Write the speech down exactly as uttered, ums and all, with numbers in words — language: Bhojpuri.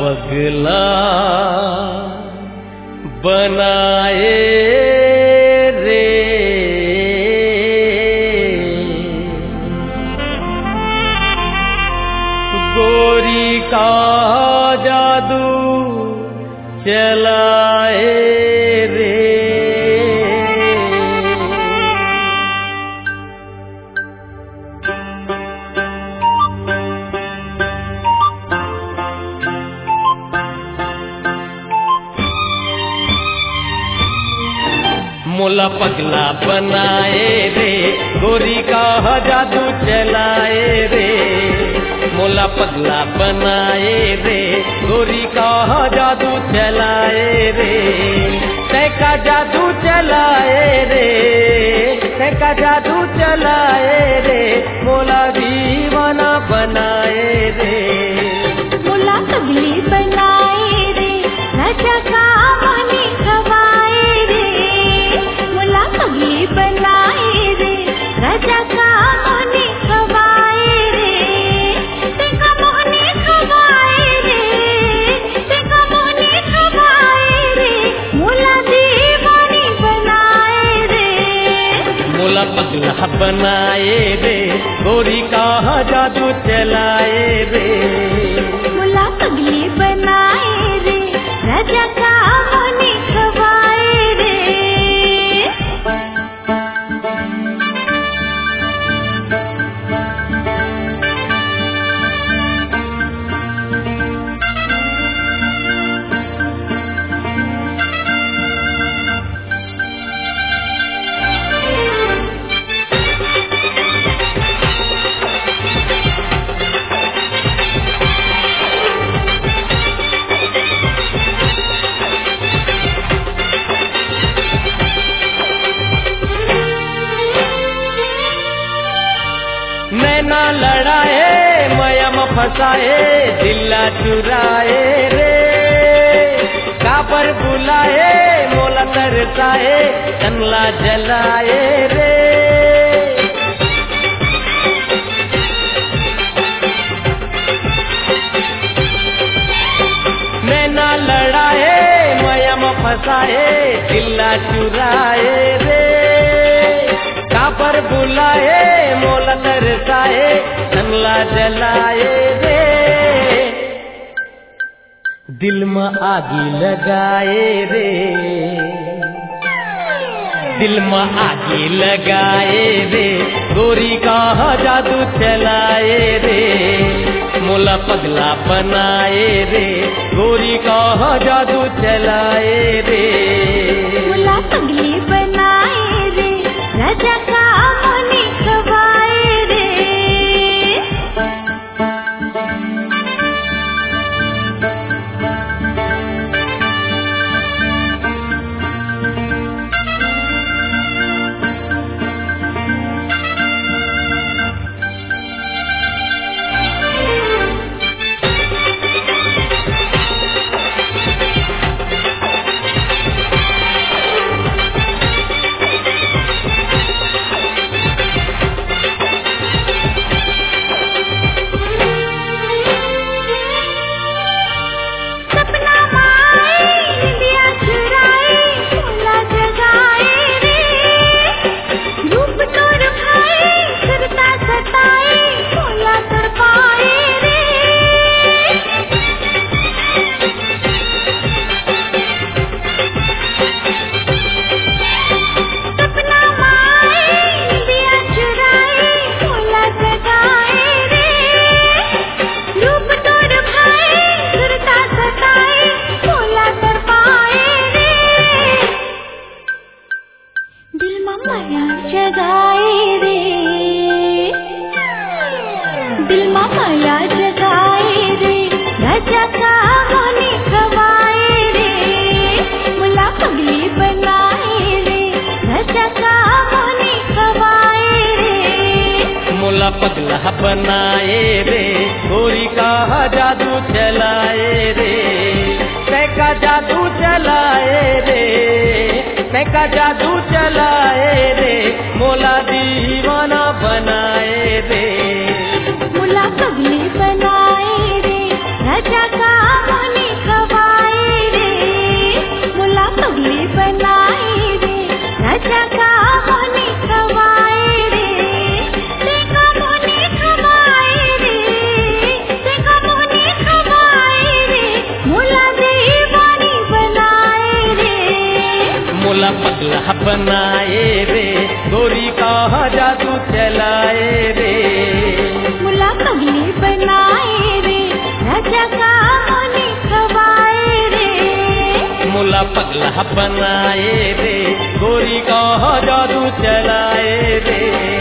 पगला बनाए रे, गोरी का जादू चलाए रे। मोला पगला बनाए रे, गोरी का जादू चलाए रे। मोला पगला बनाए रे, गोरी का जादू चलाए रे। तैका जादू चलाए रे, तैका जादू चलाए रे, मोला दीवाना बनाए रे। मोला पगली बनाए रे, राजा का मनी खवाए रे। मोला पगली बनाए रे, राजा का मनी खवाए रे। तेका मोहनी खवाए रे, तेका मोहनी खवाए रे, मोला दीवानी बनाए रे। मोला पगला बनाए रे, गोरी का जादू चलाए रे। मोला पगली बनाए रे, राजा का मनी खवाए रे। नैना लड़ाए मयम फसाए, दिल्ला चुराए रे। काबर बुलाए मोला तरसाए, कनला जलाए रे। नैना लड़ाए मयम फसाए, दिल्ला चुराए रे। काबर बुलाए मोला तरसाए, कनला जलाए रे। दिल में आगी लगाए रे, दिल में आगी लगाए रे, गोरी का जादू चलाए रे। मोला पगला बनाए रे, गोरी का जादू चलाए रे। मोला पगली बनाए रे, राजा का मनी खवाए रे। मोला पगला बनाए रे, गोरी का जादू चलाए रे। तैका जादू चलाए रे, तैका जादू चलाए रे, मोला दीवाना बनाए रे। मोला पगली बनाए रे, राजा का पगला बनाए रे, गोरी का जादू चलाए रे।